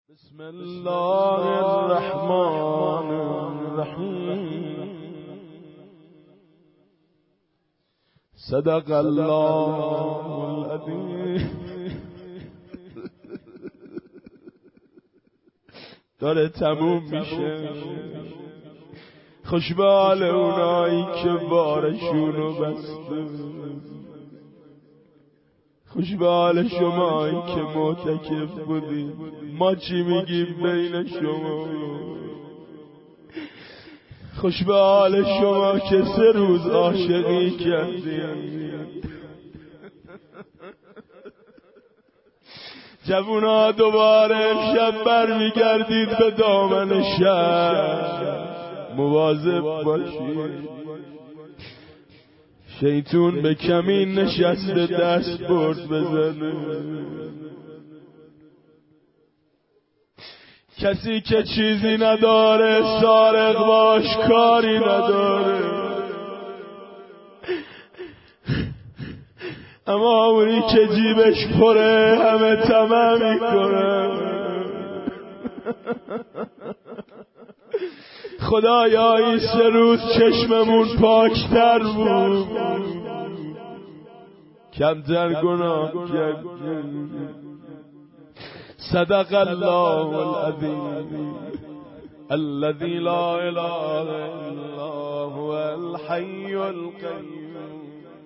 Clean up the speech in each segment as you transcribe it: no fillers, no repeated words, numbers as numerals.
بسم الله الرحمن الرحیم. صدق الله العظیم. داره تموم میشه. خوش به حال اونایی که بارشونو بسته. خوش به حال شمایی که معتکف بودید. ما چی میگیم بین شما؟ خوش به حال شما که 3 روز عاشقی کردید. جوونا دوباره امشب برمیگردید به دامن شهر. مواظب باشید، شیطون به کمین نشسته دست برد بزنه. کسی که چیزی نداره سارق باش کاری نداره، اما اونی که جیبش پره همه طمع میکنه. خدایا این 3 روز چشممون پاکتر بود، کمتر گناه کردیم. صدق الله العظیم الذي لا اله الا هو الحي القيوم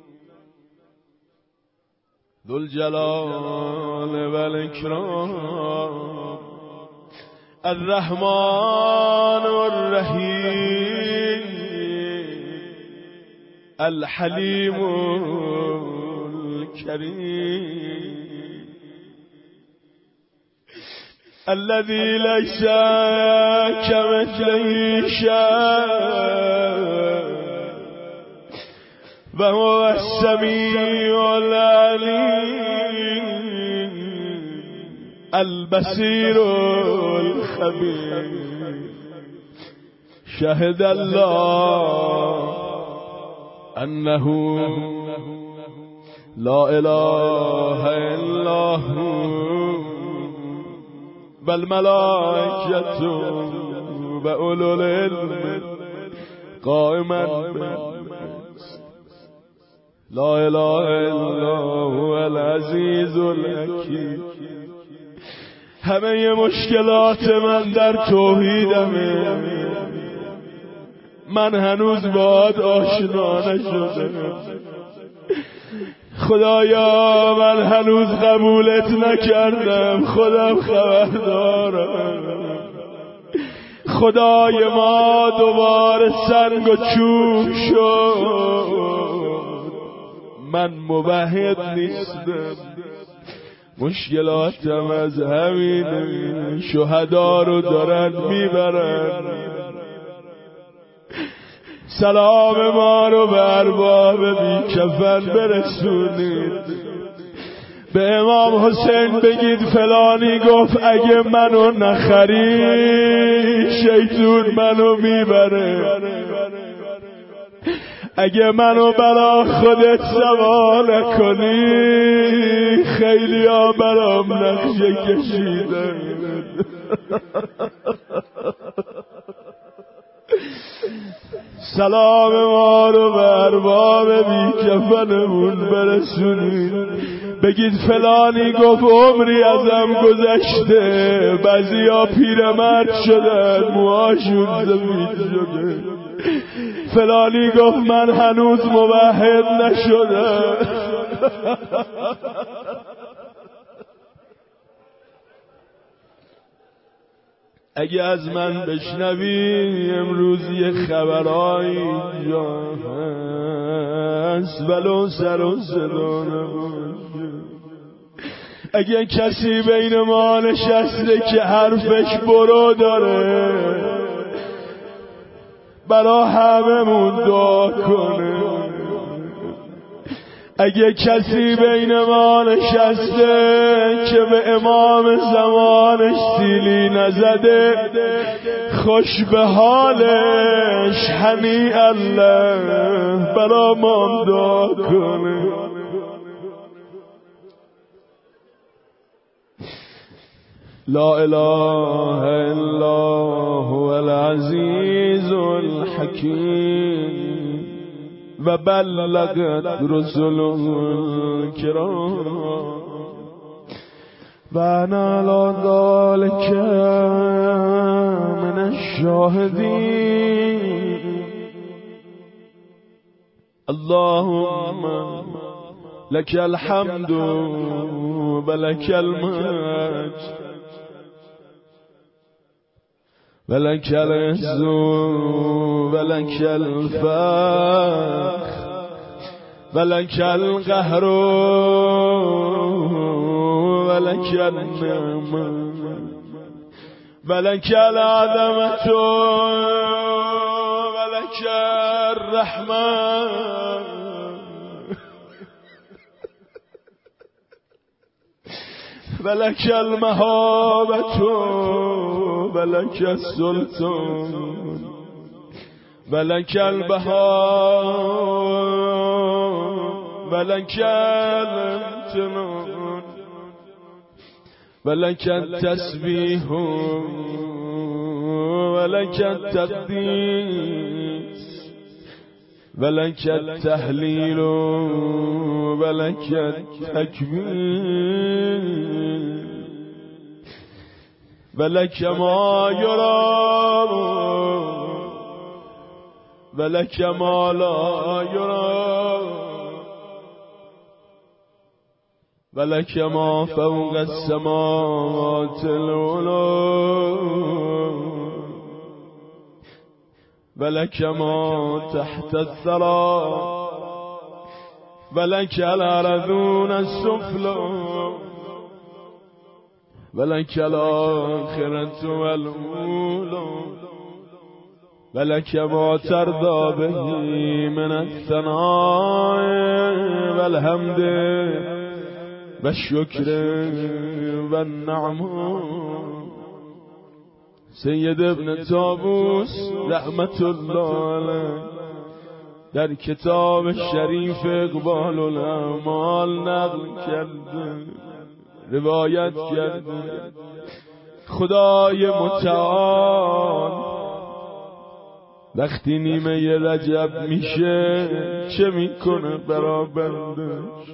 ذو الجلال والاکرام الرحمن الرحیم الحلیم الكریم الذي ليس كمثله شيء وهو السميع العليم البصير الخبير شهد الله أنه لا إله إلا هو والملائكة وأولو العلم قائما لا إله إلا هو العزيز الحكيم. همه مشکلات من در توحیدمه. من هنوز باهات آشنا نشدم. خدایا من هنوز قبولت نکردم، خودم خبردارم. خدای ما دوباره سنگ و چوب شد. من موحد نیستم، مشکلاتم از همین شهدا رو دارن میبرن. سلام ما رو به ارباب بی کفن برسونید. به امام حسین بگید فلانی گفت اگه منو نخری شیطون منو میبره. اگه منو برا خودت سوار نکنی خیلی ها برام نقشه کشیدن. سلام ما رو به ارباب بی کفنمون برسونید. بگید فلانی گفت عمری ازم گذشته، بعضیا پیرمرد شدن موهاشون سفید شده. فلانی گفت من هنوز موحد نشدم. اگه از من بشنوی امروز یه خبرایی اینجا هست ولو سر و صدا نباشه. اگه کسی بین ما نشسته که حرفش برو داره برا هممون دعا کنه. اگه کسی بین ما نشسته که به امام زمانش سیلی نزده خوش به حالش هنی الله برا ما دعا کنه. لا اله الا هو العزیز الحکیم و بلغت رسل الکرام و انا علی ذلک من الشاهدین. اللهم لك الحمد ولك المجد ولك العز ولك الفخر ولك القهر ولك النعمة ولك العظمة ولك الرحمة ولك المهابة ولك السلطان ولك البهاء ولك الامتنان ولك التسبيح ولك التقديس ولك التهليل ولك التكبير ولك ما يرى ولك ما لا يرى ولك ما فوق السماوات العلى ولك ما تحت الثرى ولك الأرضون السفلى ولك الآخرة والأولى ولك ما ترضى به من الثناء والحمد والشكر والنعمة. سید ابن طاووس رحمت الله علیه در کتاب شریف اقبال الاعمال نقل کرده، روایت کرده خدای متعال وقتی نیمه رجب میشه چه میکنه برا بندش؟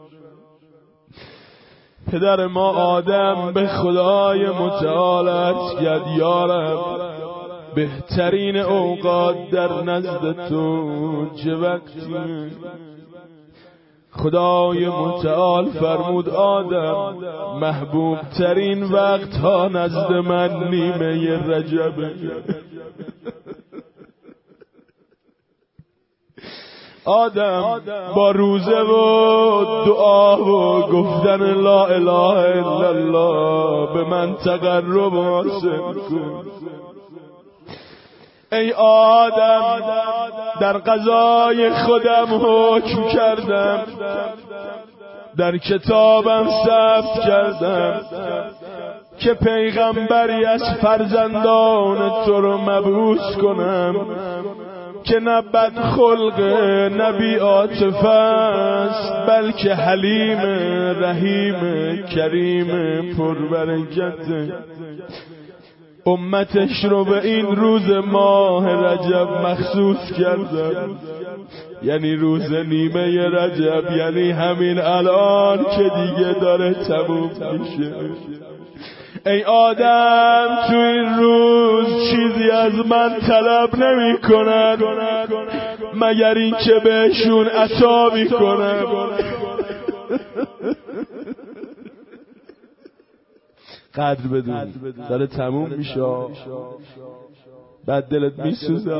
پدر ما آدم به خدای متعال عرض کرد یا رب بهترین اوقات در نزد تو چه وقتی؟ خدای متعال فرمود آدم محبوب ترین وقت ها نزد من نیمه رجبه. آدم با روزه و دعا و گفتن لا اله الا الله به من تقرب حاصل کن. ای آدم در قضای خودم حکم کردم، در کتابم ثبت کردم که پیغمبری از فرزندان تو رو مبعوث کنم که نه بدخلق نه بی عاطفه است، بلکه حلیم رحیم کریم پربرکت. امتش رو به این روز ماه رجب مخصوص کردم، یعنی روز نیمه رجب، یعنی همین الان که دیگه داره تموم میشه. ای آدم تو این روز چیزی از من طلب نمی کنن مگر این که بهشون عطا می کنم. قدر بدون داره تموم میشه، بعد دلت میسوزه،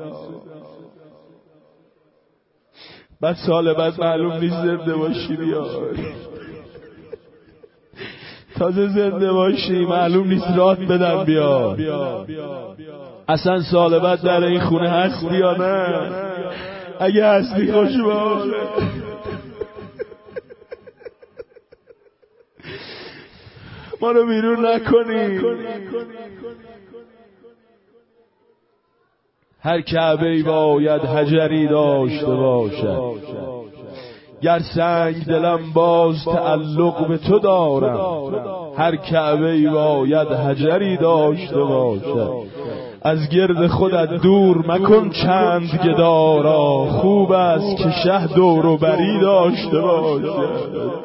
بعد سال بعد معلوم نیست زنده باشی یا تازه زنده باشی معلوم نیست رات بدن بیا، اصلا سال بعد در این خونه هستی یا نه؟ اگه هستی خوش باشه. ما رو بیرون نکنی. هر کعبه‌ای باید حجری داشته باشد، گر سنگ دلم باز تعلق به تو دارم. هر کعبه‌ای باید حجری داشته باشد. از گرد خودت دور مکن چند گدارا، خوب است که شه دور و بری داشته باشد.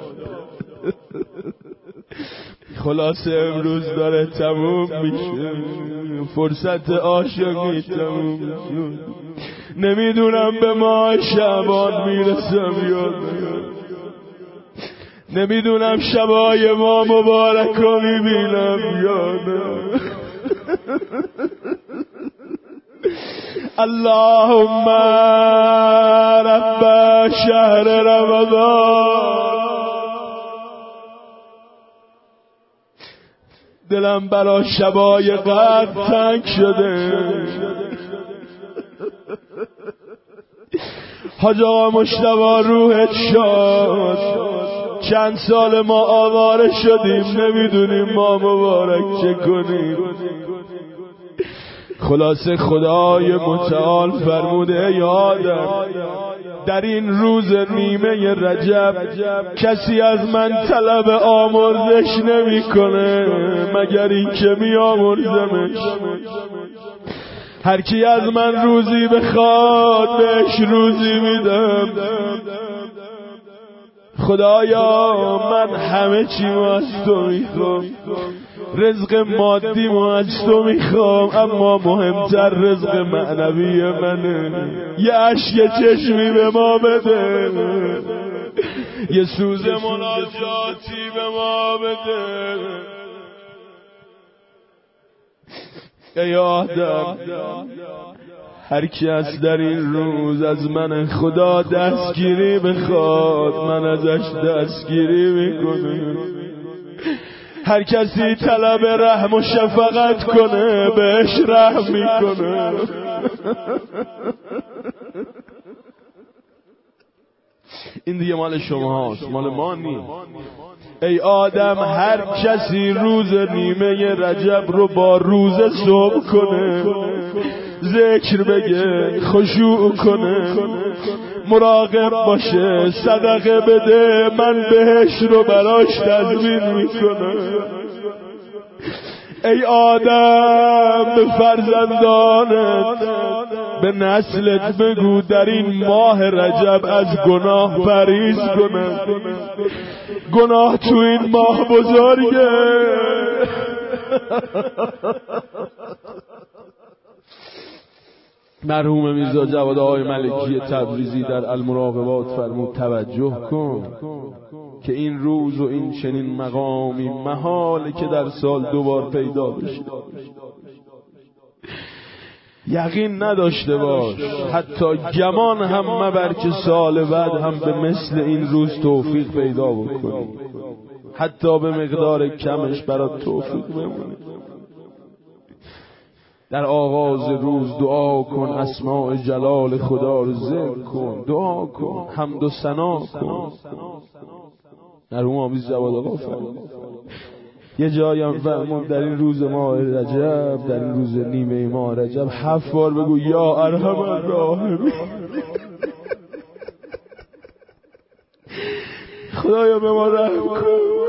خلاصه امروز داره تموم میشه، فرصت عاشقی تموم میشه. نمیدونم به ماه شعبان میرسم یا نه، نمیدونم شبای ما مبارک رو میبینم یا نه. اللهم رب شهر رمضان، دلم برا شبای قدر تنگ شده. حاج آقا مجتبی روحت شاد، چند سال ما آواره شدیم نمیدونیم ما مبارک چه کنیم. خلاصه خدای متعال فرموده ای آدم، در این روز نیمه رجب کسی از من طلب آمرزش نمیکنه مگر این که می آمرزمش. هر کی از من روزی بخواد بهش روزی میدم. خدایا من همه چیمو از تو میخوام، رزق مادیمو از تو میخوام، اما مهمتر رزق معنوی منه. یه اشک چشمی به ما بده، یه سوز مناجاتی به ما بده. ای آدم، هر کی از در این روز از من خدا دستگیری بخواد من ازش دستگیری میکنه. هر کسی طلب رحم و شفقت کنه بهش رحم میکنه. این دیگه مال شما هاست، مال ما نیست. ای آدم، هر کسی روز نیمه رجب رو با روز صبح کنه، ذکر بگه، خشوع کنه، مراقب باشه، صدقه بده، من بهش رو براش تضمین میکنم. ای آدم، به فرزندانت، به نسلت بگو در این ماه رجب از گناه پرهیز کنن. گناه تو این ماه بزرگه. مرحوم میرزا جواد آقای ملکی تبریزی در المراقبات فرمود توجه کن که این روز و این چنین مقامی محاله که در سال دوبار پیدا بشه. یقین نداشته باش، حتی گمان هم مبر که سال بعد هم به مثل این روز توفیق پیدا بکنی، حتی به مقدار کمش برات توفیق بمونه. در آغاز روز دعا کن، اسماء جلال خدا رو ذکر کن، دعا کن، حمد و ثنا کن. مرحوم آمیز جواد آقا فرمود یه جایی هم فرمود در این روز ماه رجب، در این روز نیمه ماه رجب 7 بار بگو یا ارحم الراحمین. خدایا به ما رحم کن.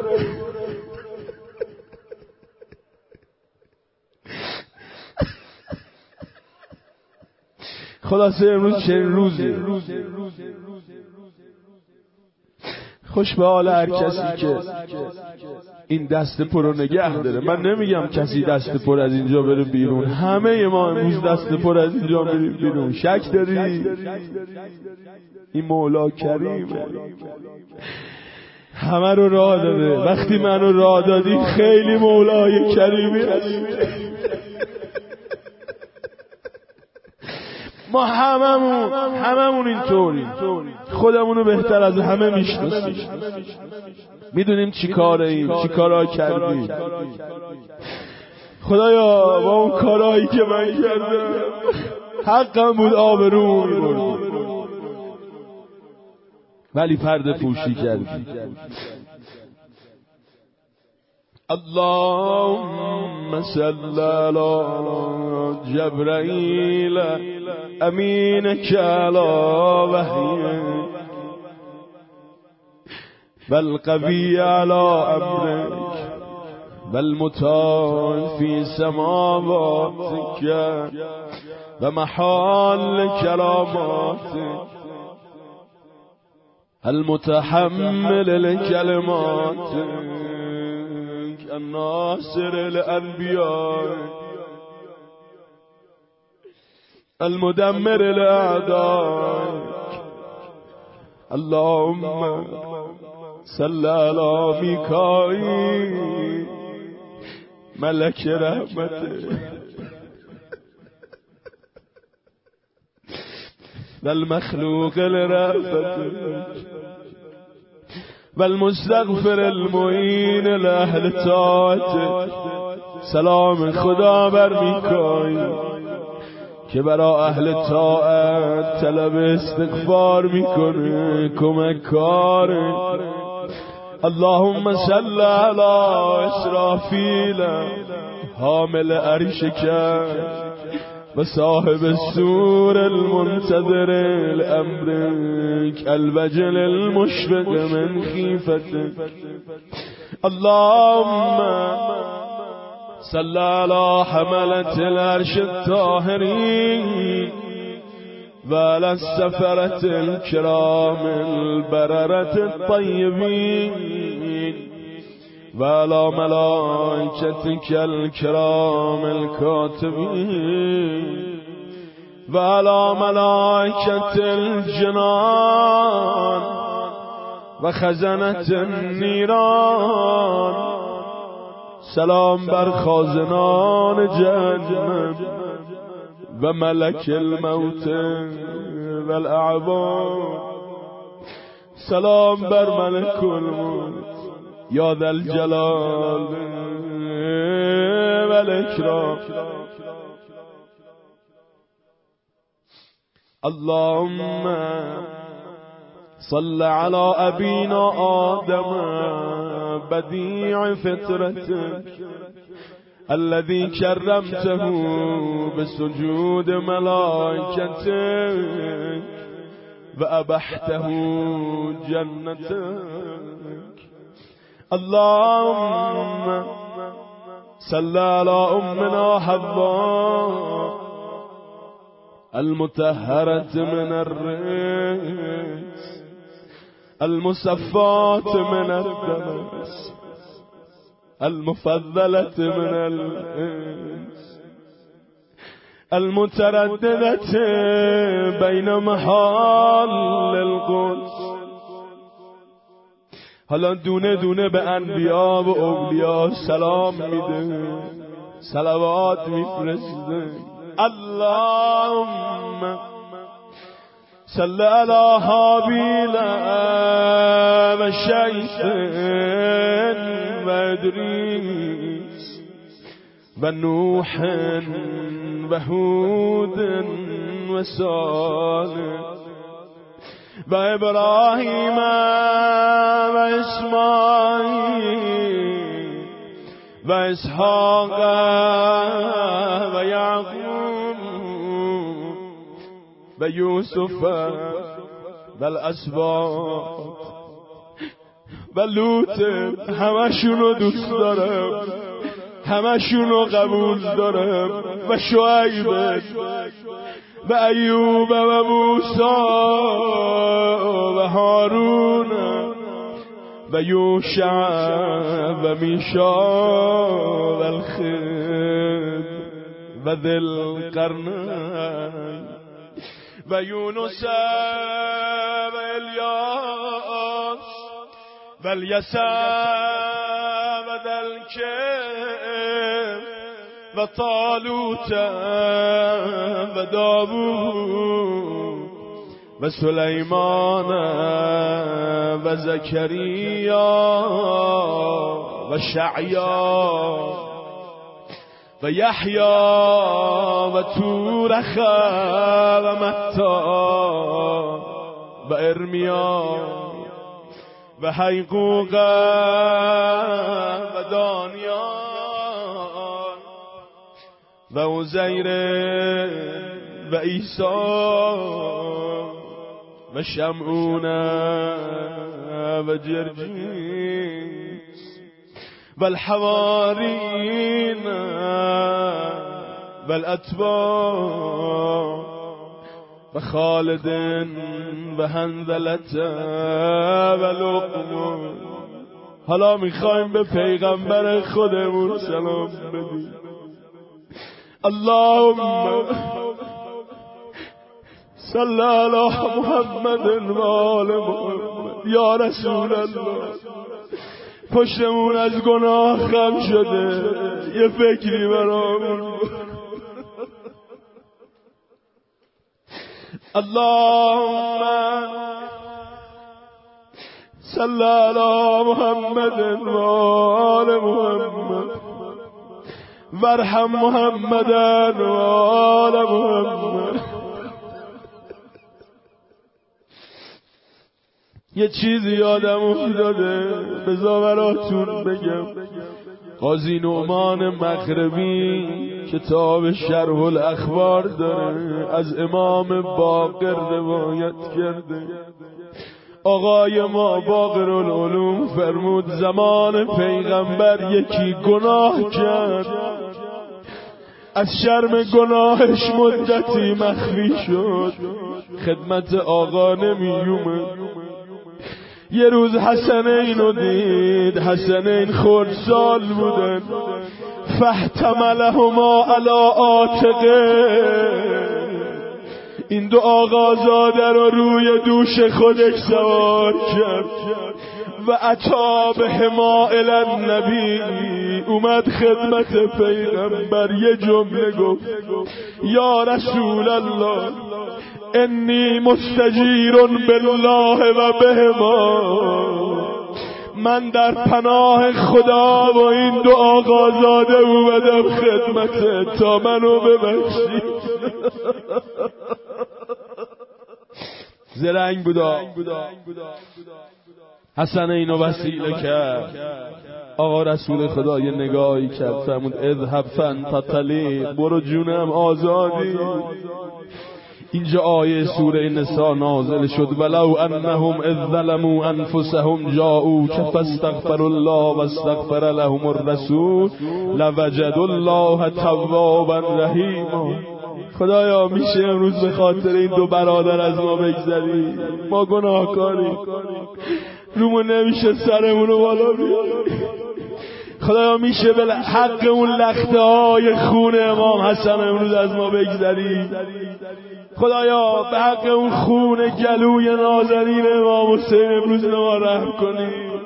خلاصه امروز چنین روزی، خوش به حال هر کسی که این دست پر رو نگه داره. من نمیگم کسی دست پر از اینجا بره بیرون، همه ما امروز دست پر از اینجا بریم بیرون. شک داری؟ این مولا کریم همه رو راه داده. وقتی منو راه دادی خیلی مولای کریمی هستی. ما هممون اینطوری، خودمونو بهتر از همه میشناسیم، میدونیم چی کاراییم، چی کارا کردیم. خدایا با اون کارهایی که من کردم حقم بود آبرومو میبردی، ولی پرده پوشی کردی. اللهم صل علی جبرائیل امینک علی وحیک والقوی علی امرک والمتال في سماواتك ومحال كراماتك المتحمل لكلماتك الناصر الأنبياء المدمر لأعدائك اللهم صل على ميكائيل ملك رحمته والمخلوق لرحمتك والمستغفر المعين لأهل طاعتك سلام خدا بر میکائیل که برای اهل طاعت طلب استغفار میکنه کمککار. اللهم صل على اسرافیل حامل عرشک و صاحب السور المنتظر لأمرك الوجل المشفق من خيفتك. اللهم صل على حملة العرش الطاهرين وعلى السفرة الكرام البررة الطيبين وعلى ملائكتك الكرام الكاتبين وعلى ملائكة الجنان وخزنة النيران سلام بر خازنان جهنم و ملك الموت والأعوان سلام بر ملك الموت یا ذا الجلال والإكرام. اللهم صل على أبينا آدم بديع فطرتك الذي كرمته بسجود ملائكتك وأبحته جنتك. اللهم صل على أمنا حواء المطهرة من الرجس المصفاة من الدنس المفضلة من الإنس المترددة بين محال القدس. حالا دونه دونه به انبیا و اولیاء سلام میده، صلوات میفرسته. اللهم صل على هابیل و شیث و ادریس و نوح و هود و صالح و ابراهیم و اسماعیل و اسحاق و یعقوب و یوسف و الاسباط و لوط. همشونو دوست دارم، همشونو قبول دارم. و شعیب و ایوب و موسی و هارون و یوشع و میشا و الخضر و ذی القرنین و یونس و الیاس و الیسع و ذی الکفل و طالوت و داوود و سلیمان و زکریا و شعیا و یحیی و تورخ و متی و ارمیا و حیقوق و دانیال و عزیر و عیسی و شمعون و جرجیس والحوارین والاتباع و خالد و حنظلة و لقمان. حالا میخوایم به پیغمبر خودمون سلام بدیم. اللهم صل علی محمد و آل محمد. یا رسول الله، پشتمون از گناه خم شده، یه فکری برامون. اللهم صل علی محمد و آل محمد وارحم محمدا و آل محمد. یه چیزی یادم افتاده بذار براتون بگم. قاضی نعمان مغربی کتاب شرح الاخبار داره، از امام باقر روایت کرده. آقای ما باقرالعلوم فرمود زمان پیغمبر یکی گناه کرد، از شرم گناهش مدتی مخفی شد، خدمت آقا نمی اومد. یه روز حسنین رو دید، حسنین خردسال بودن. فاحتملهما علی عاتقه، این دو آقازاده رو روی دوش خودش سوار کرد. و اتی بهما الی النبی، اومد خدمت پیغمبر، یه جمله گفت یا رسول الله انی مستجیر بالله و بهما، من در پناه خدا و این دو آقازاده اومدم خدمت تا منو ببخشی. زرنگ بودا. حسن اینو وسیله کرد. آقا رسول خدا یه نگاهی کرد، فرمود اذهب فانت طلیق، برو جونم آزادی. اینجا آیه سوره نساء نازل شد ولو انهم اذ ظلموا انفسهم جاءوک فاستغفروا الله واستغفر لهم الرسول لوجدوا الله توابا رحیما. خدایا میشه امروز به خاطر این دو برادر از ما بگذری؟ ما گناهکاریم، رومون نمیشه سرمونو بالا بیاریم. خدایا میشه به حق اون لخته های خون امام حسن امروز از ما بگذری؟ خدایا به حق اون خون گلوی نازنین امام حسین امروز ما رحم کنی.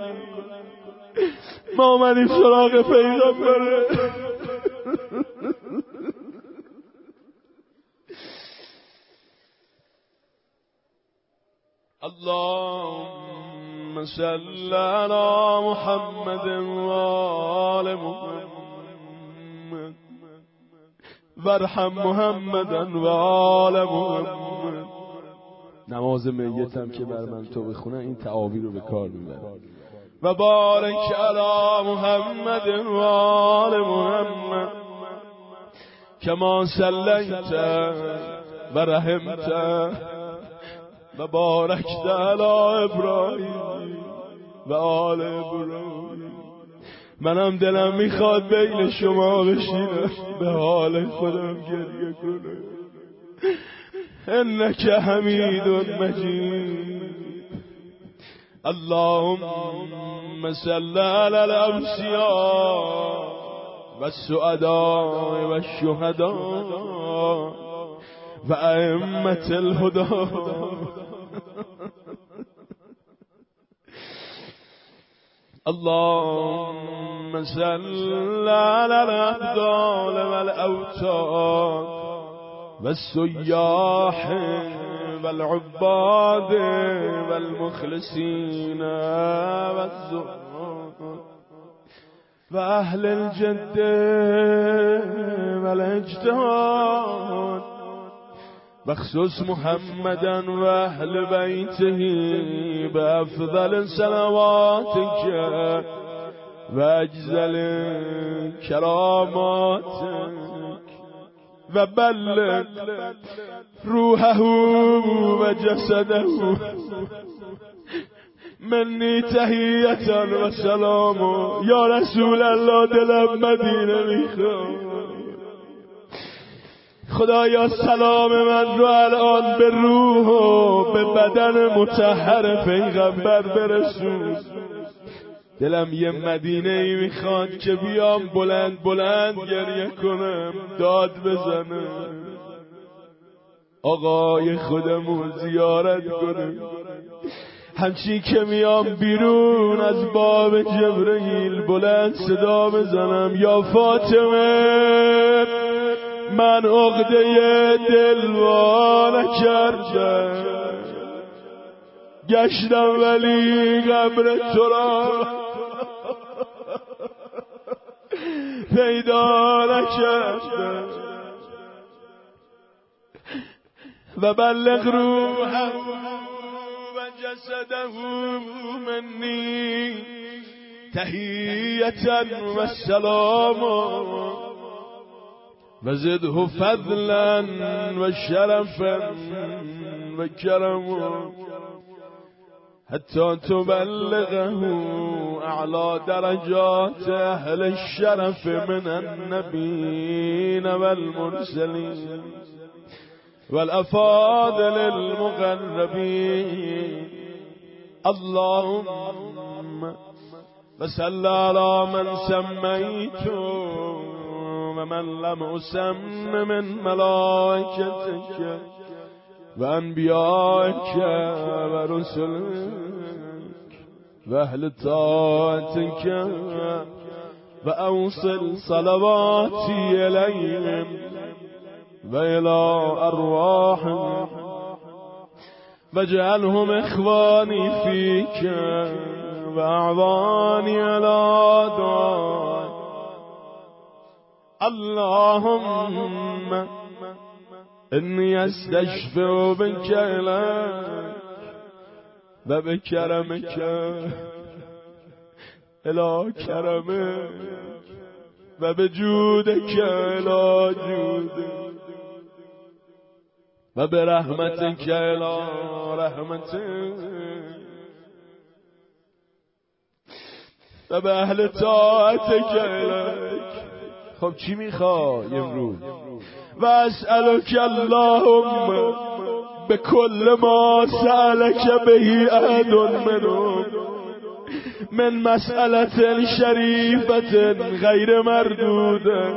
ما آمدیم سراغ پیغمبره. اللهم صل علی محمد و آل محمد وارحم محمدا و آل محمد. نماز میتم که بر من تو بخونه این تعابیر رو به کار میبره. و بارک علی محمد و آل محمد کما صلیت و رحمت و بارکت علی ابراهیم و آل ابراهیم. منم دلم میخواد بین شما بشینم به حال خودم گریه کنم. انک حمید مجید. اللهم صل علی الانبیاء و السعداء و الشهداء و ائمة الهدى. اللهم صل على الأبدال والأوتاد والسياح والعباد والمخلصين والزهاد وأهل الجد والاجتهاد بخصوص محمدا و اهل بیته بافضل صلواتک و اجزل کراماتک و بلغ روحه و جسده منی تحیتا و سلام. یا رسول الله دلم مدینه میخواد. خدایا سلام من رو الان به روح و به بدن مطهر پیغمبر برسون. دلم یه مدینه ای میخواد که بیام بلند بلند گریه کنم، داد بزنم، آقای خودمو زیارت کنم. همچین که میام بیرون از باب جبرئیل بلند صدا بزنم یا فاطمه من عقده دلوانه کردم، گشتم ولی قبر تو را پیدا نکردم. و بلغ روحه و جسده منی تحیتا و سلاما و زده فضلا و شرفا و کرما حتی تبلغه اعلی درجات اهل الشرف من النبیین والمرسلین والافاضل المقربین. اللهم وصل على من سميت ومن لم أسم من ملائكتك وأنبيائك ورسلك وأهل طاعتك وأوصل صلواتي إليهم وإلى أرواحهم واجعلهم إخواني فيك وأعواني على دعائك. اللهم إني أستشفع بك إليك وبكرمك إلى كرمك وبجودك إلى جودك وبرحمتك إلى رحمتك و به اهل طاعتک الیک. خب چی میخوای امروز؟ و اسألک اللهم به کل ما سألک بهی احد منهم من مسئلة شریفة غیر مردوده.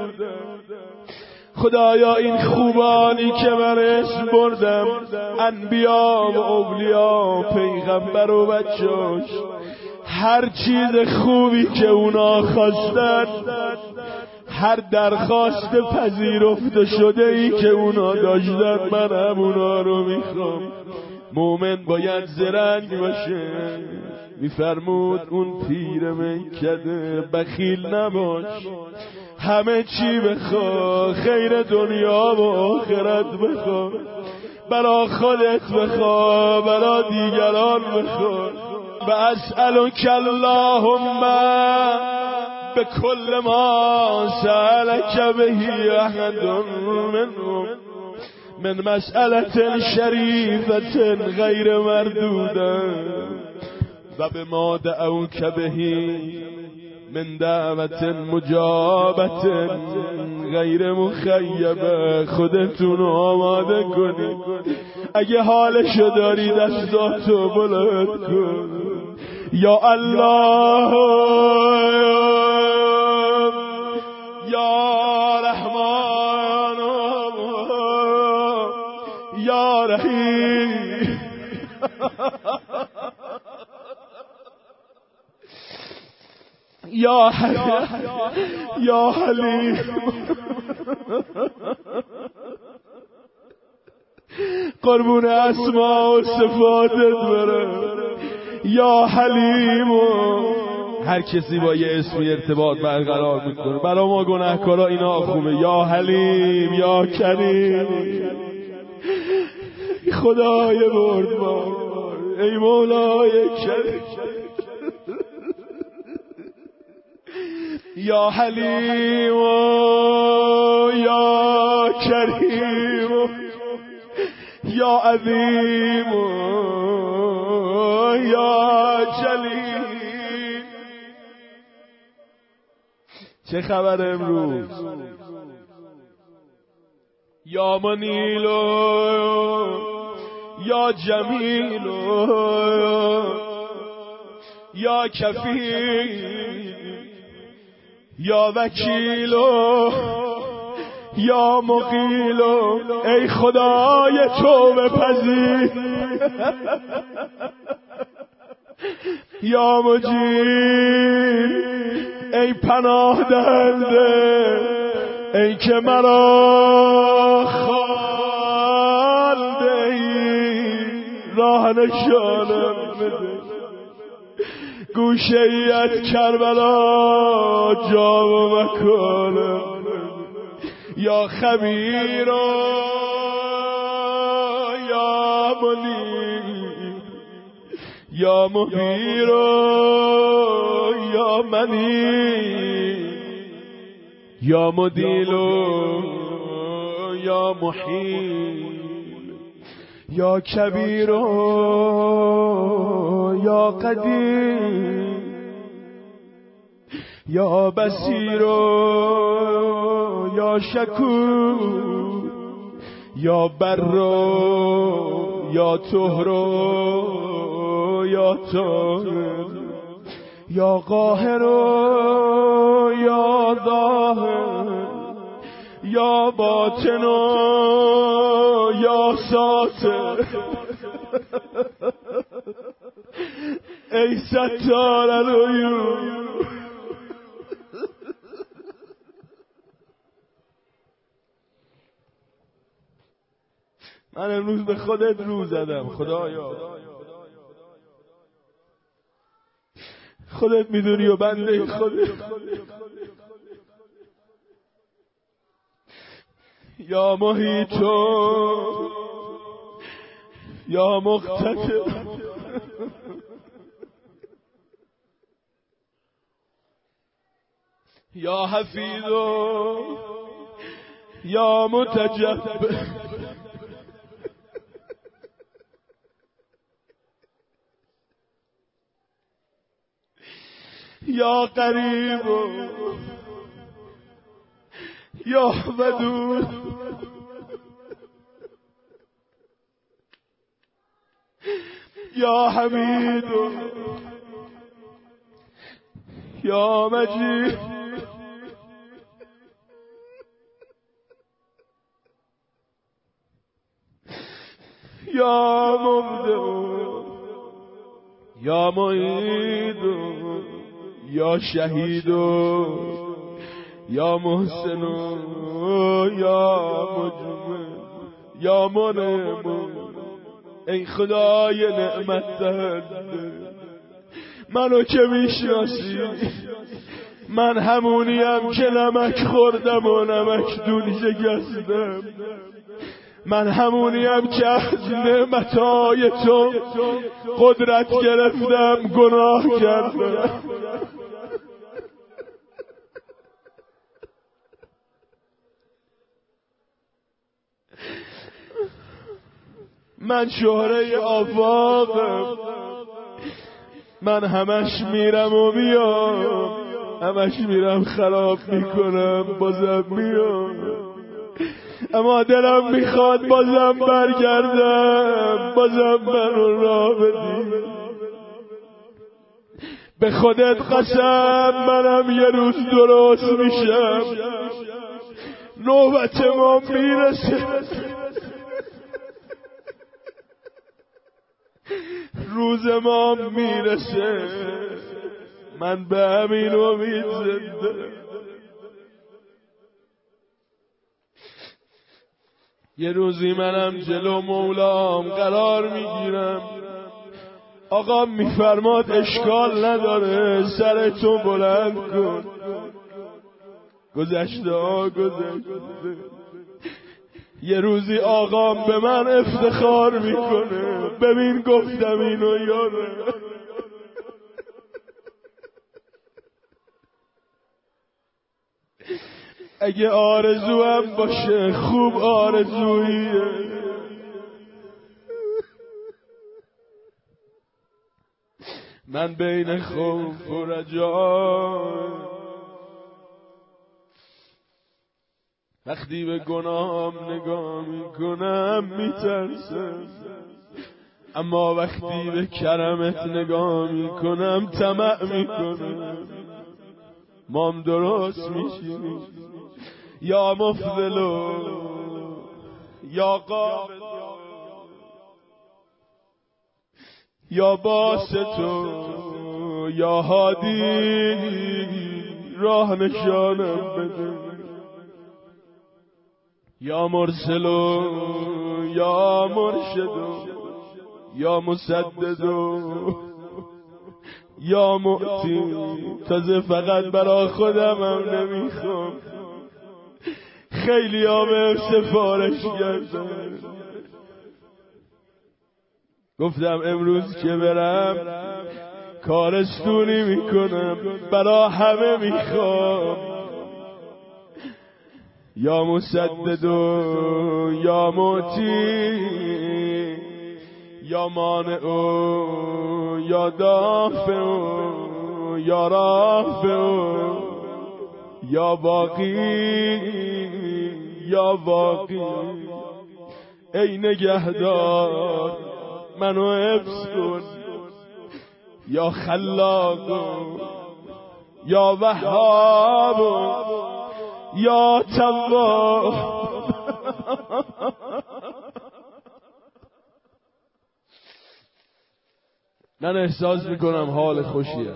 خدایا این خوبانی که من اسم بردم، انبیا و اولیا، پیغمبر و بچه‌اش، هر چیز خوبی که اونا خواستن، هر درخواست پذیرفته شده ای که اونا داشتن، من هم اونا رو میخوام. مومن باید زرنگ باشه. میفرمود اون پیر میکده بخیل نباش، همه چی بخوا، خیر دنیا و آخرت بخوا، برا خودت بخوا، برا دیگران بخوا. و اسألک اللهم به کل ما سألک بهی احد منهم من مسئلة شریفة غیر مردوده و به ما دعوک بهی من دعوت مجابت غیر مخیبه. خودتون آماده کنید، اگه حالشو داری دستاتو بلند کن. یا الله یا رحمان یا رحیم یا حلیم قربون اسماء و صفاتت برم. یا حلیم. هر کسی با یه اسمی ارتباط برقرار میکنه، برای ما گناهکارا اینا خوبه. یا حلیم، یا کریم، خدای بردبار، ای مولای کریم. یا حلیم یا کریم یا عظیم یا جلیل. چه خبر امروز؟ یا منیلو یا جمیلو یا کفیل یا وکیلو یا مقیلو، ای خدای توبه پذیر، یا مجیر، ای پناه دهنده، ای که مرا خوانده ای، راه نشانم بده، گوشه ای از کربلا جا و مکانم، یا خبیر یا منیر یا مبیر یا منیر یا مدیل یا محیل یا کبیر یا قدیر یا بصیر یا شکور یا بر یا طهر یا طاهر یا قاهر یا ظاهر یا باطن یا ساتر، ای ستار العیوب. من امروز به خودت رو زدم خدایا، خودت میدونی و بنده خودت. یا محیطو یا مقتدر یا حفیظو یا متجبر یا قریب یا ودود یا حمید یا مجید یا مبدع یا معید یا شهید یا محسن یا مجمل یا منعم، ای خدای نعمت دهنده، منو که میشناسی، من همونیم که نمک خوردم و نمک دون شکستم، من همونیم که از نعمتهای تو قدرت گرفتم گناه کردم. من شهره آفاقم، من همش میرم و میام، همش میرم خراب میکنم بازم میام، اما دلم میخواد بازم برگردم، بازم منو راه بدی. به خودت قسم منم یه روز درست میشم، نوبت ما میرسه، روز ما میرسه، من به همین امید زنده. یه روزی منم جلو مولام قرار میگیرم، آقا میفرماد اشکال نداره سرتو بلند کن، گذشته ها گذشته. یه روزی آقام به من افتخار میکنه، ببین گفتم اینو یاره. اگه آرزوام باشه خوب آرزوییه، من بین خوف و رجا وقتی به گناهم نگاه میکنم میترسم، اما وقتی به کرمت نگاه میکنم طمع میکنم. مام درست میشیم یا مفضلو یا قابض یا باسطو یا هادی، راه نشانم بده. یا مرسلو یا مرشدو یا مسددو یا معتی. تازه فقط برا خودم هم نمیخوام، خیلی ها بهم سفارش کردن. گفتم امروز که برم کارستونی میکنم، برا همه میخوام. یا مسددو یا معتی یا مانعو یا دافعو یا رافعو یا باقی یا باقی. ای نگهدار منو حفظ کن، یا خلاق یا وهاب یا تواب. من احساس میکنم حال خوشیه.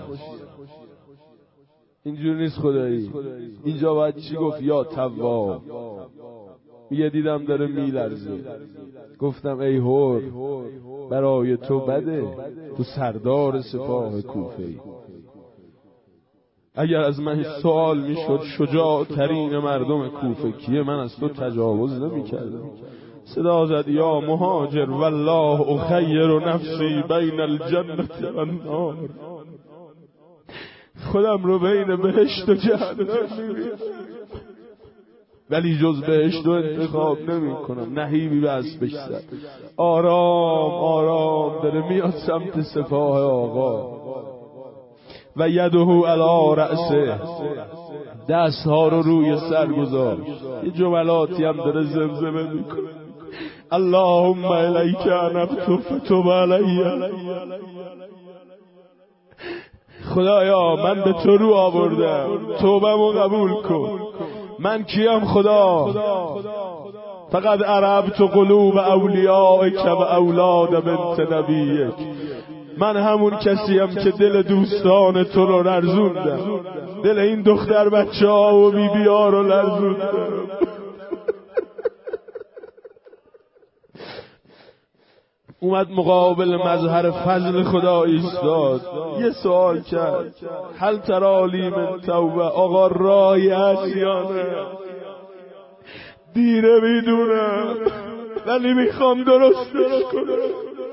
اینجور نیست خدایی. اینجا باید چی گفت؟ یا تواب. میگه دیدم داره میلرزه، گفتم ای هور، برای تو بده، تو سردار سپاه کوفه ای. اگر از من سوال میشد شجاع ترین مردم کوفه کیه، من از تو تجاوز نمیکردم. صدا زد یا مهاجر والله اخیر نفسی بین الجنة و النار. خودم رو بین بهشت و جهنم میبینم، ولی جز بهشت رو انتخاب نمی کنم. نهیبی به اسبش زد، آرام آرام داره میاد سمت سپاه آقا. و یده علی رأسه، دستها رو روی سر گذاشت، یه جملاتی هم داره زمزمه میکنه. اللهم الیک انبت فتب علی. خدایا من به تو رو آوردم، توبه‌مو قبول کن. من کیم خدا؟ فقط عربت قلوب اولیائک و اولاد بنت نبیک. من همون کسیم که دل دوستان تو رو لرزوندم، دل این دختر بچه ها و بی بی ها رو لرزوندم. اومد مقابل مظهر فضل خدا ایستاد، یه سوال کرد، هل ترالی من توبه؟ آقا راهی هست یا نه؟ دیره میدونم ولی میخوام درستش کنم.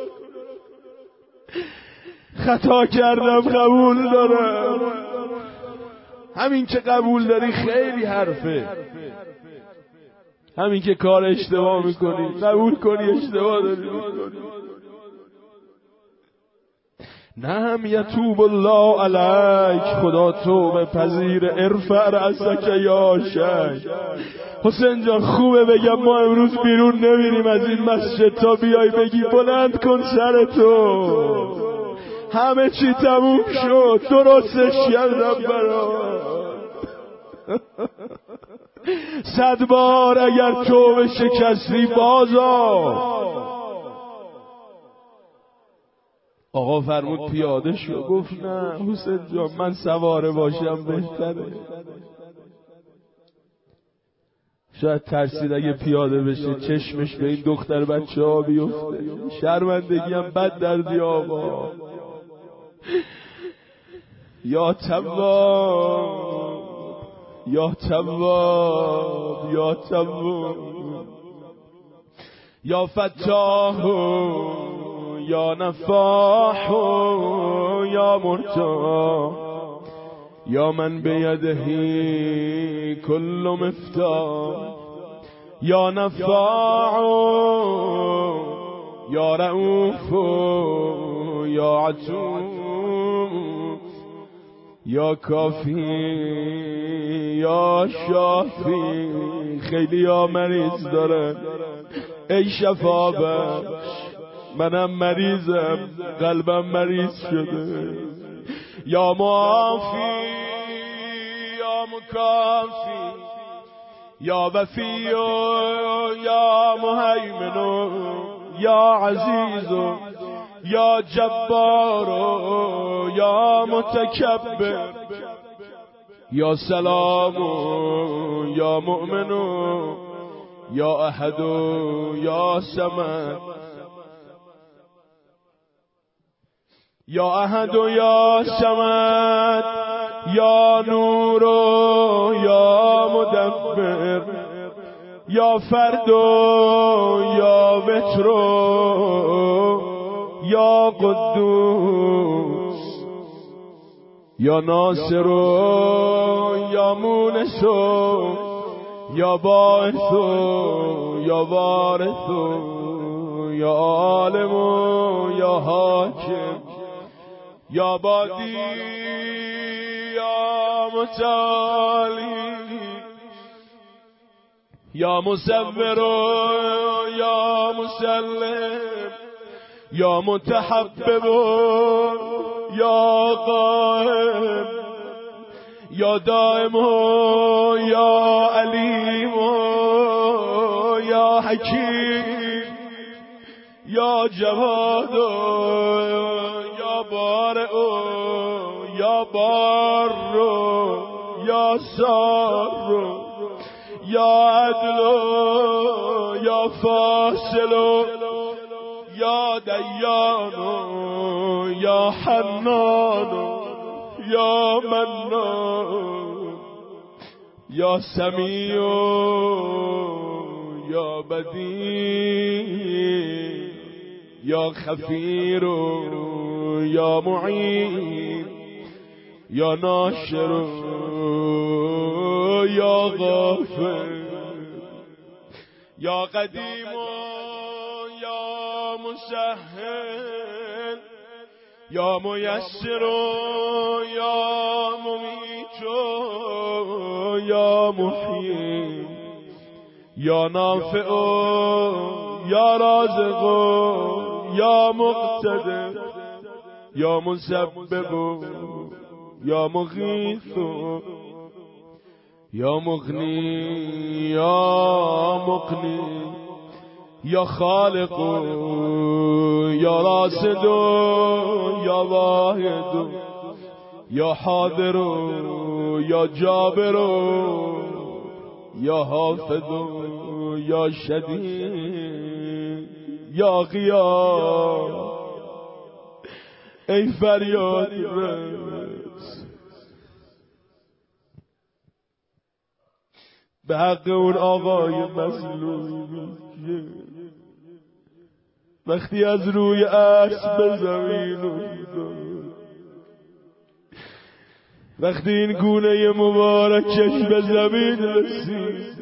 خطا کردم قبول دارم. همین که قبول داری خیلی حرفه، همین که کار اشتباه میکنی قبول کنی اشتباه داری میکنی. نه هم یتوب الله علیک، خدا توبه پذیر. ارفع رأسک یا شیخ. حسین جان خوبه بگم ما امروز بیرون نمیریم از این مسجد تا بیای بگی بلند کن سر تو، همه چی تموم شد، درستش کردم برات. 100 بار اگر توبه شکستی بازا. آقا فرمود پیاده شو. گفت نه حسین جان من سواره باشم بهتره. شاید ترسید اگه پیاده بشه چشمش به این دختر بچه ها بیفته. شرمندگی هم بد دردی آقا. یا تواب یا تواب یا تواب یا فتاح یا نفاح یا مرتاح یا من بیدهی کل مفتاح یا نفاع یا رؤوف یا عطوف یا کافی یا شافی. خیلی ها مریض داره، ای شفا بخش. منم مریضم، قلبم مریض شده. یا معافی یا مکافی یا وفی یا مهیمن یا عزیز یا جبار یا متکبر یا سلام یا مؤمن یا احد یا صمد یا احد یا صمد یا نور یا مدبر یا فرد یا وتر یا قدوس یا ناصر یا مونس یا باعث یا وارث یا عالم یا حاکم یا بادی یا متعالی یا مصور یا مسلم یا متحبب یا قائم یا دائم یا علیم یا حکیم یا جواد یا بارئ یا بار یا سار یا عدل یا فاصل یا دیان یا حنان یا منان یا سمیع یا بدیع یا خفیر یا معین یا ناشر یا غافر یا قدیم یا مسهل یا میسر یا ممیت یا محیی یا نافع یا رازق یا مقتدر یا مسبب یا مغیث یا مغنی یا مقنی یا خالق یا راسد یا واحد یا حاضر یا جابر یا حافظ یا شدید یا قیام. ای فریاد رس به حق اون آقای مظلومی که وقتی از روی اسب به زمین افتاد، وقتی این گونه مبارکش به زمین رسید،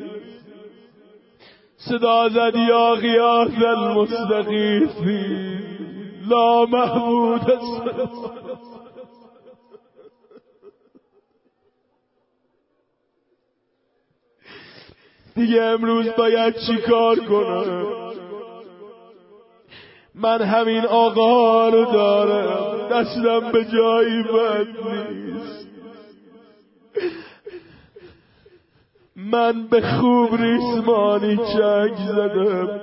صدا زد یا غیاث المستغیثین لا محمود است. دیگه امروز باید چی کار کنم؟ من همین آقا رو دارم، دستم به جایی بد نیست، من به خوب ریسمانی چنگ زدم.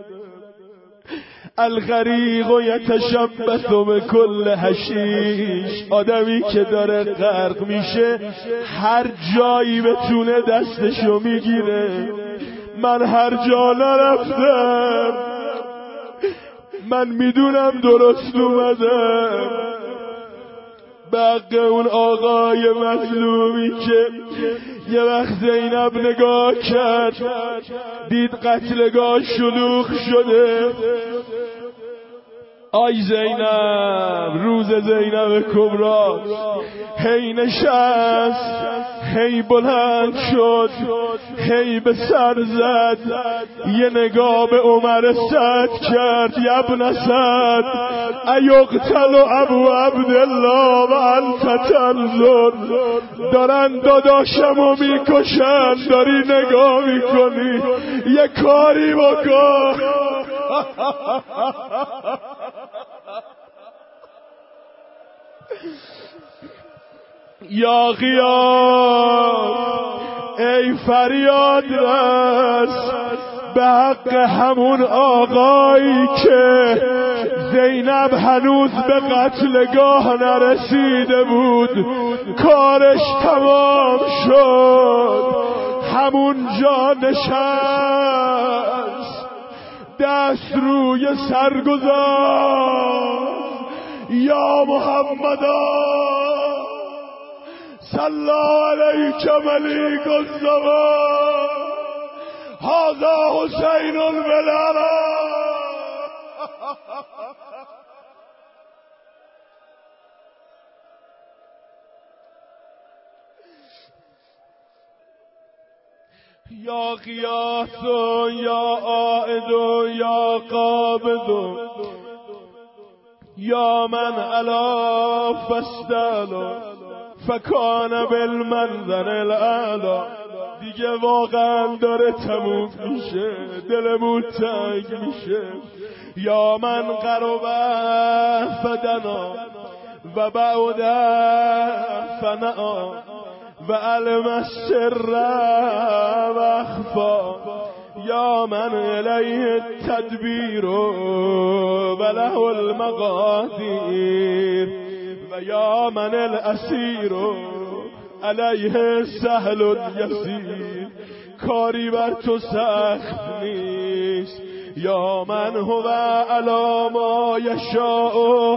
الغریق و یتشبث بكل حشیش، آدمی که داره غرق میشه هر جایی بتونه دستشو میگیره. من هر جا نرفتم، من میدونم درست اومدم. به حق اون آقای مظلومی که یه وقت زینب نگاه کرد، دید قتلگاه شلوغ شده. آی زینب، روز زینب کبرا، هی نشست هی بلند شد هی به سر زد یه نگاه به عمر سعد کرد ابن اسد ایقتل ابو عبدالله و انت تنظر دارن داداشمو میکشن داری نگاه میکنی یه کاری بکن یا غیاث ای فریاد رس به حق همون آقایی که زینب هنوز به قتلگاه نرسیده بود کارش تمام شد همونجا نشست دست روی سر گذاشت یا محمدا صلی علیک ملیک الزمان هذا حسین بالعراق یا غیاث یا عائد یا قابض یا من علا فاستعلا فکان بالمنزل الاعلا دیگه واقعا داره تموم میشه دلمون تنگ میشه یا من قربه فدنا و بعده فنعا و علم السر و اخفا یا من الیه التدبیر و له المقادیر و یا من الاسیر علیه سهل یسیر کاری بر تو سخت نیست یا من هو علی ما یشاء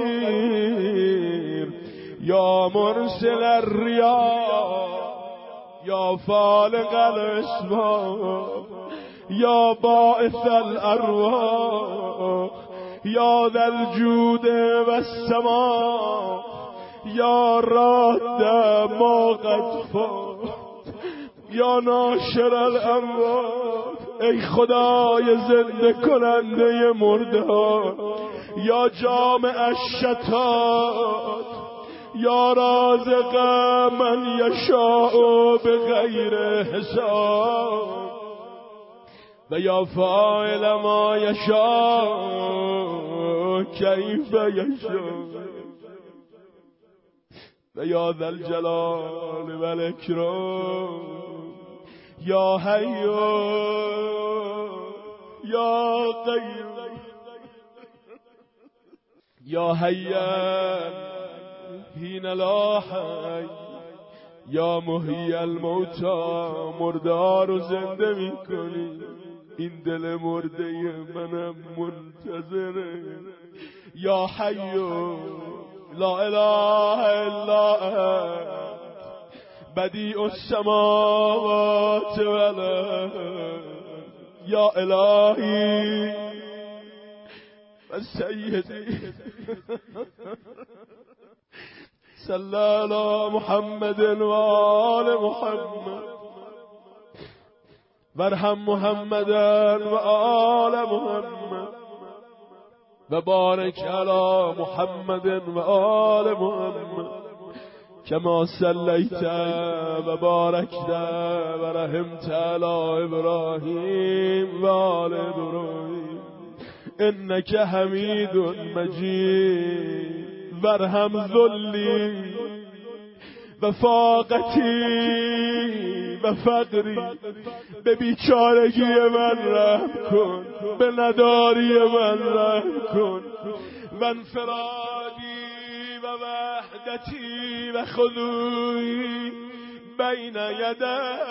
قدیر یا مرسل الریاح یا فالق الاسباب یا باعث الارواح یا ذا الجود والسماء یا راد ما قد فات یا ناشر الاموات ای خدای زنده کننده مرده ها یا جامع الشتات یا رازق من یشاء بغیر حساب و یا فاعل ما یشاء کیف یشاء و یا ذا الجلال و الاکرام یا حی یا قیوم یا حیا حین لا حی یا محیی الموتی مردار رو زنده میکنی این دل مرده منم منتظره یا حی لا اله الا انت بدیع السماوات والارض یا الهی و سیدی صلی علی محمد و آل محمد وارحم محمدا و آل محمد و بارک علی محمد و آل محمد کما صلیت و بارکت و رحمت علی ابراهیم و آل ابراهیم انک حمید مجید وارحم ذلی و فاقتی و فقری به بیچارگی من رحم کن به نداری من رحم کن و انفرادی و وحدتی و خضوعی بین یدک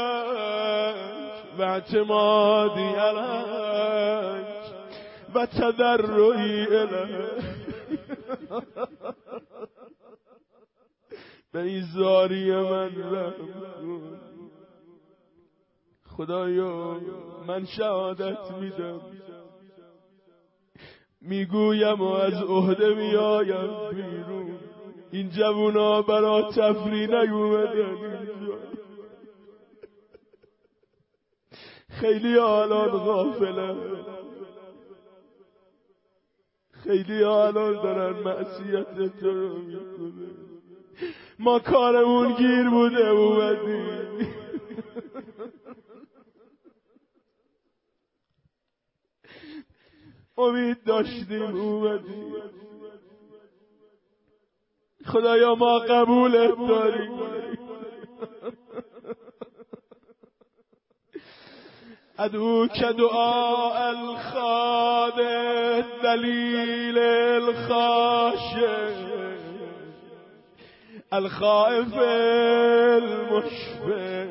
و اعتمادی علیک و تضرعی الیک به این زاری من رحم کن خدایا من شهادت میدم میگویم و از عهده میایم بیرون این جوونا برا تفریح نیومدن اینجا. خیلی الان غافلن، خیلی الان دارن معصیت تو رو میکنه. ما کارمون گیر بوده اومدیم. امید داشتیم اومدیم. خدایا ما قبولت داریم. ادعوک دعاء الخاضع دلیل الخاشع الخائف المشفق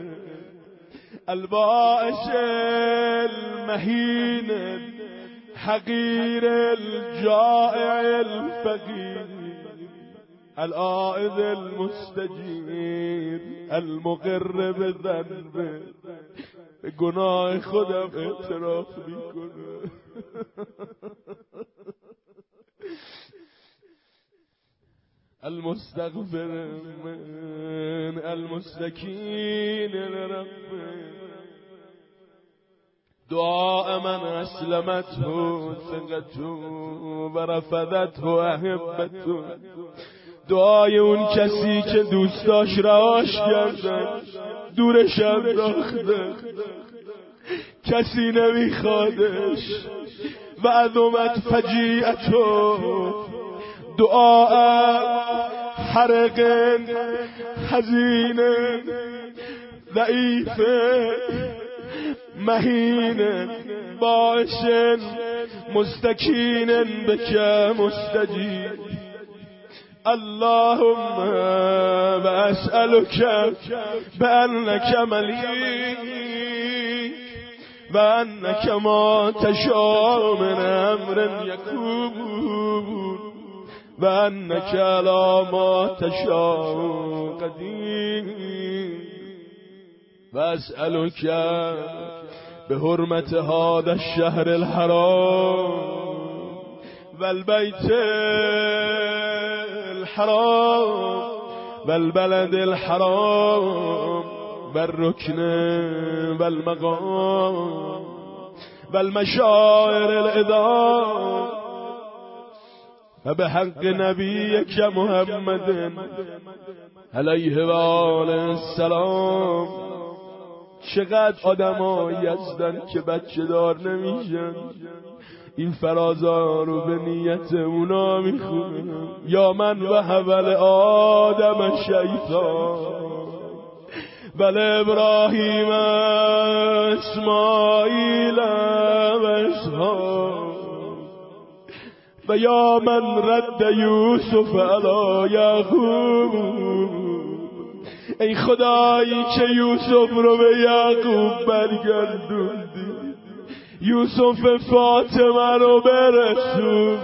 البائس المهين حقير الجائع الفقير العائد المستجیر المقر بذنبه. به گناه خودم اعتراف میکنه. المستغفر من المستکین لربه. دعاء من اسلمته ثقته و رفضته احبته. دعای اون کسی که دوستاش رهاش کردن، دورش انداختن، کسی نمیخوادش. و عظمت فجیعته. دعاء حرق حزین ضعیف مهین باعث مستکین بک مستجیب. اللهم و اسألک بأنک ملیک و انک ما تشاء من امر یکون و انک علی ما تشاء قدیر. و اسألک به حرمت هذا الشهر الحرام والبيت الحرام والبلد الحرام والركن والمقام والمشاعر العظام فبحق نبيك محمد علیه و آله السلام. چقدر آدمایی هستن که بچه دار نمیشن، این فرازا رو به نیت اونا میخونم. یا من و حول آدم شیطان بل ابراهیم اسماعیل و اسحاق و یا من رد یوسف علی یعقوب. ای خدایی که یوسف رو به یعقوب برگردوندی، یوسف فاطمه رو برسون.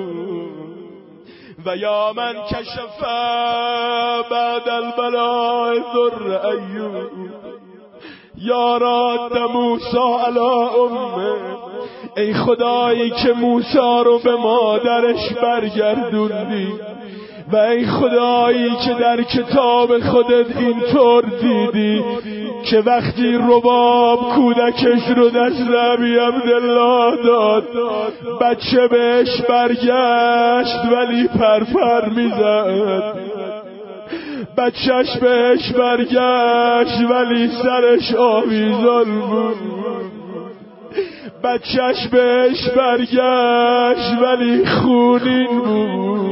و یا من کشف بعد البلاء ضر ایوب یا راد موسی علی امه. ای خدایی که موسی رو به مادرش برگردوندی و ای خدایی که در کتاب خودت اینطور دیدی که وقتی رباب کودکش رو دست ابی عبدالله داد، بچه بهش برگشت ولی پرپر میزد. بچهش بهش برگشت ولی سرش آویزان بود. بچهش بهش برگشت ولی خونین بود.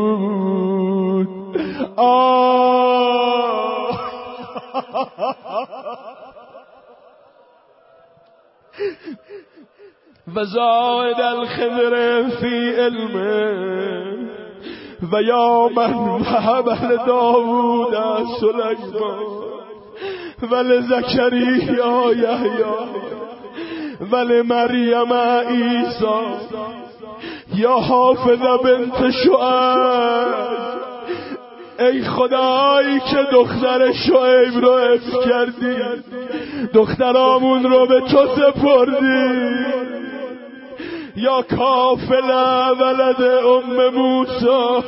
و زائد الخضر فی علمه و یا من وهب داوود سلیمان ول زکریا یحیی ول مریم عیسی یا حافظ بنت شعیب. ای خدایی که دختر شعیب رو حفظ کردی، دخترامون رو به تو سپردی. یا کافله ولد ام موسی.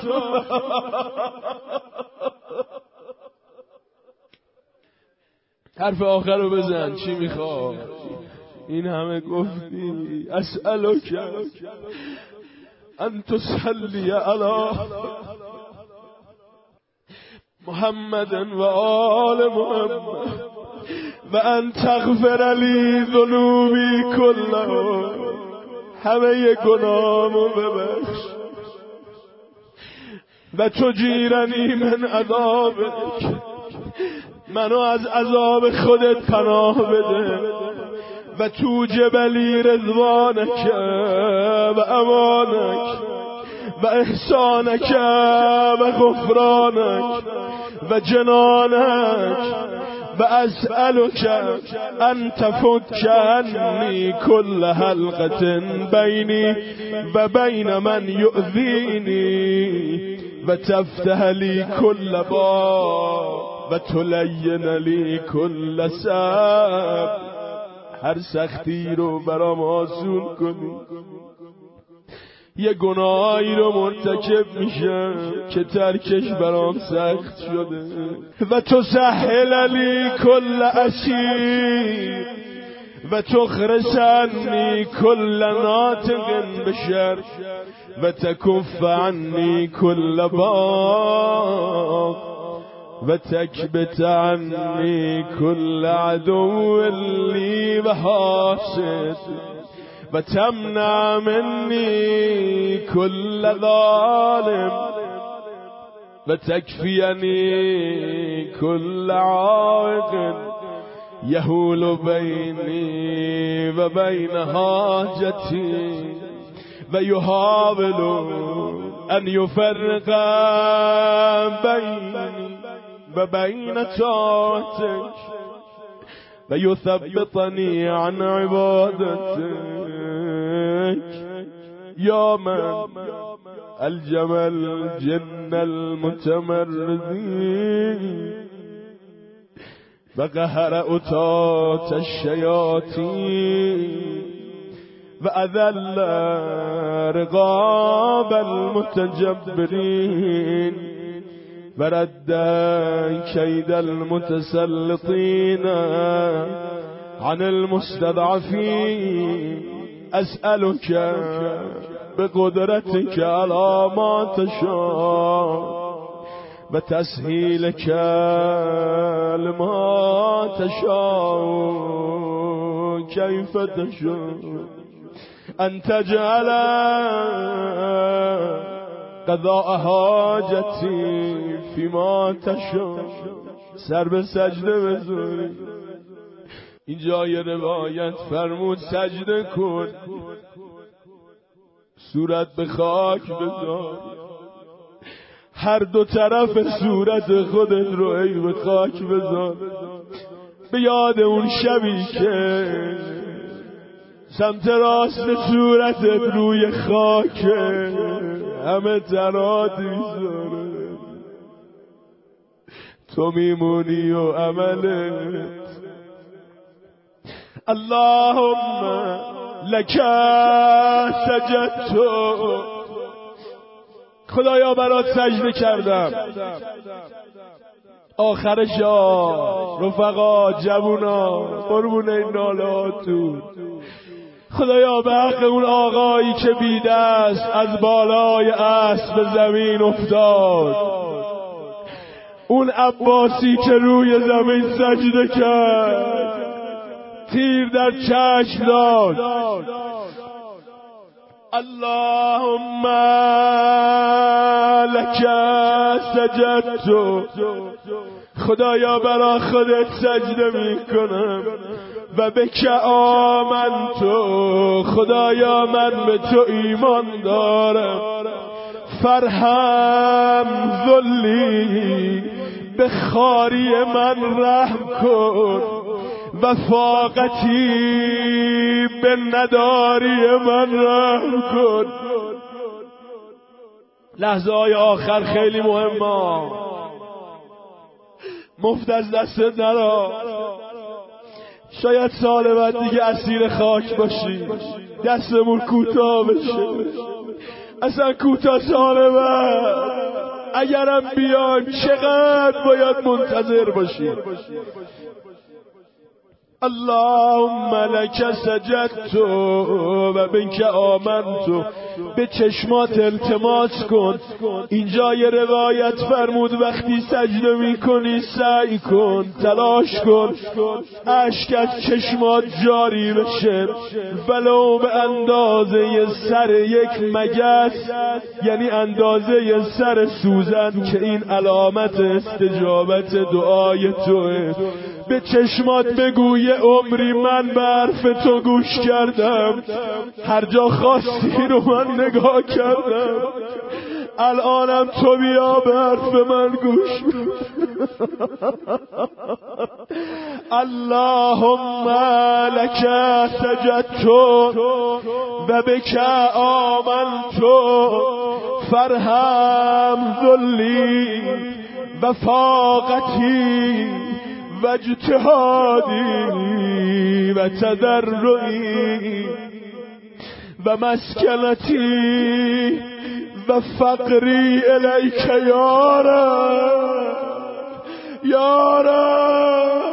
حرف آخر رو بزن، چی میخواد؟ این همه گفتی. اسألک ان تصلی علی محمد و آل محمد و ان تغفر لی ذنوبی کلها، همه گناهامو ببخش و تجیرنی من عذابک، منو از عذاب خودت پناه بده و توجب لی رضوانک و امانک و احسانک و غفرانک و جنانک و اسألک ان تفک عنی کل حلقة بینی و بین من یؤذینی و تفتح لی کل باب و تلین لی کل صعب، هر سختی رو برام آسون کنی. یه گناهی رو مرتکب میشم که ترکش برام سخت شده و تسهل لی کل اسیر و تخرسنی کل ناطق بشر و تکف عنی کل باغ و تکبت عنی کل عدو لی و حاسد و تمنع منی کل ظالم و تکفینی کل عائق یحول بینی و بین حاجتی و یحاول ان یفرق بینی و بین طاعتک و یثبطنی عن عبادتک یا من الجم الجن المتمردین و قهر اطاط الشیاطین و اذل رقاب المتجبرین و رد کید المتسلطین عن المستضعفین. اسألک بقدرتك على ما تشاء و تسهیلک لما تشاء کیف تشاء ان تجعل قضاء حاجتی فيما تشاء. سر به سجده بذاری. اینجا یه روایت فرمود سجده کن، صورت به خاک بذار، هر دو طرف صورت خودت رو ای به خاک بذار، به یاد اون شبی که سمت راست صورتت روی خاک همه تنات میذاره، تو میمونی و عملت. اللهم لک سجدت، خدایا برات سجده کردم. آخرش رفقا جوونا قربون این نالاتون، خدایا به حق اون آقایی که بی دست از بالای اسب به زمین افتاد، اون عباسی که روی زمین سجده کرد، تیر در چشم داد، اللهم لک سجدت، خدایا برا خودت سجده میکنم، و بک آمنت، خدایا من به تو ایمان دارم، فرحم ذلی، به خواری من رحم کن، و فاقتی به نداری من رحم کن. لحظه های آخر خیلی مهمه، مفت از دست نرا. شاید سال بعد دیگه اسیر خاک باشی، دستمون کوتاه بشه. اصلا کوتاه سال بعد اگرم بیان چقدر باید منتظر باشی؟ اللهم لك سجدت و بك آمنت. به چشمات التماس کن. اینجا یه روایت فرمود وقتی سجده میکنی سعی کن، تلاش کن اشک از چشمات جاری بشه، ولو به اندازه سر یک مگس، یعنی اندازه سر سوزن، که این علامت استجابت دعای توه. به چشمات بگو یه عمری من به حرف تو گوش کردم، هر جا خواستی رو من نگاه کردم، الانم تو بیا به حرف من گوش اللهم لك سجدت و بك آمنت فرحم ذلی و فاقتی و اجتهادی و تضرعی و مسکنتی و فقری الیک یا رب یا رب.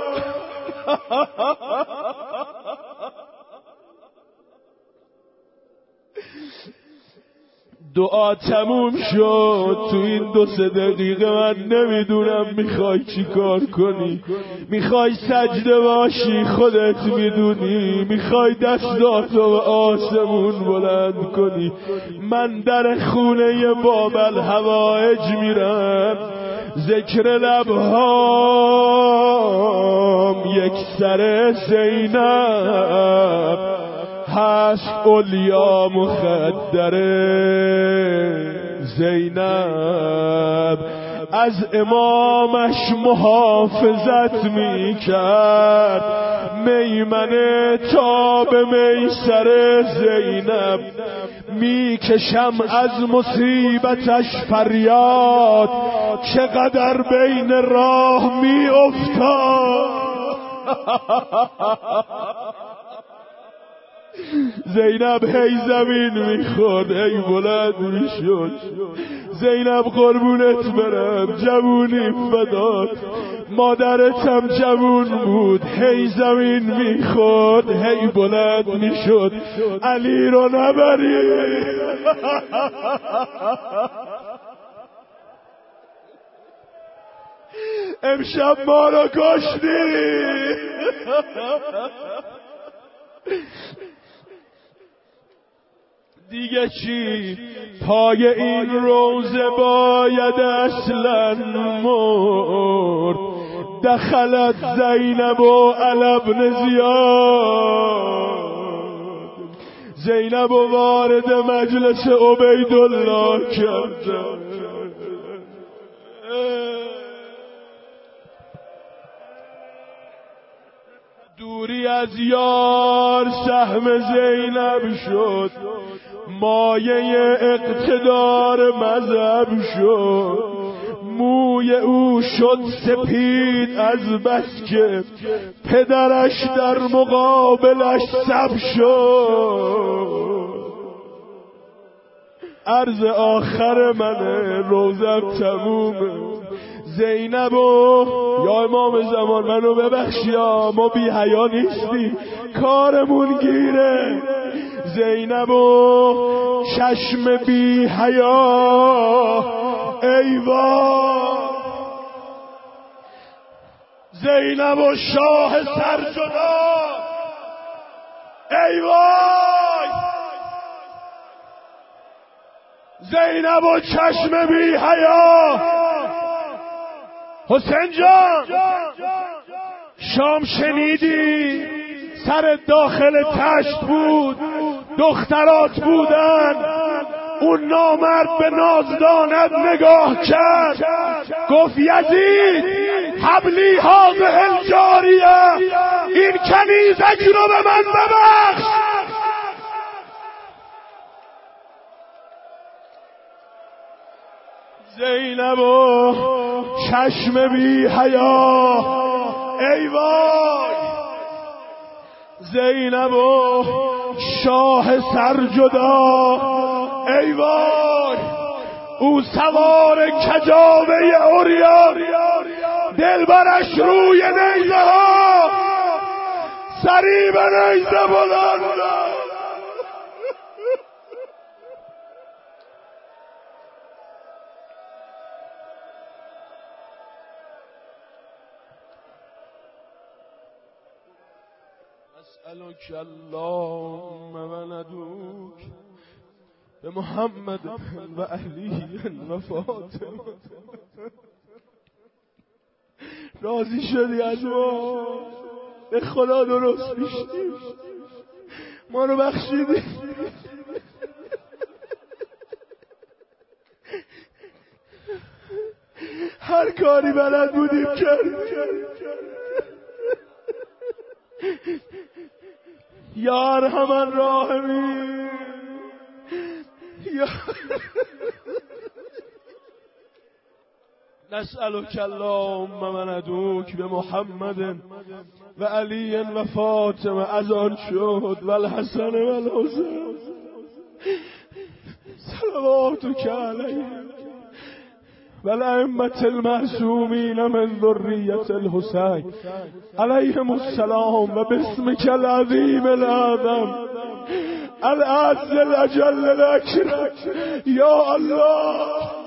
دعا تموم شد. تو این 2-3 دقیقه من نمیدونم میخوای چی کار کنی. میخوای سجده باشی، خودت میدونی. میخوای دستاتو به آسمون بلند کنی. من در خونه باب الحوائج میرم، ذکر لبهام یک سر زینب هست، اولیا مخدره زینب از امامش محافظت میکرد، میمنه تا به میسر زینب، میکشم از مصیبتش فریاد، چقدر بین راه میافتاد. زینب هی زمین میخورد، هی بلند میشد. زینب قربونت برم، جوونی فدات، مادرت هم جوون بود، هی زمین میخورد، هی بلند میشد. علی رو نبری. امشب ما رو کشتی. دیگه چی؟ پای این روزه باید اصلا مرد. دخلت زینب و علی بن زیاد، زینب و وارد مجلس عبیدالله کرد. دوری از یار سهم زینب شد، مایه اقتدار مذهب شد. موی او شد سپید از بس که پدرش در مقابلش سب شد. عرض آخر منه، روزم تمومه. زینب و یا امام زمان منو ببخشی، ما بی حیا نیستی، کارمون گیره. زینب و چشم بی حیا، ای وای. زینب و شاه سرجدا، ای وای. زینب و چشم بی حیا. حسین جان، شام شنیدی؟ سر داخل تشت بود، دخترات بودن. اون نامرد به نازدانت نگاه کرد، گفت یزید حبلی هذه الجاریه، این کنیزک رو به من ببخش. زینب و چشم بی حیا، ای وای. زینب و شاه سرجدا، ای وای او سوار کجاوه عریان، دلبرش روی نیزه ها، سری به نیزه بلند. اسألك اللهم و ندعوک به محمد و علی و فاطمه. راضی شدی از ما، به خدا درست میشیم، ما رو بخشیدی. هر کاری بلد بودیم کردیم. یا ارحم الراحمین. نسألك اللهم و ندعوک به محمد و علی و فاطمه. از آن شد و الحسن و الحسین صلواتک علیهم و الائمة المعصومین من ذریة الحسین علیهم السلام و باسمک العظیم الاعظم العز الاجل الاکرم. یا الله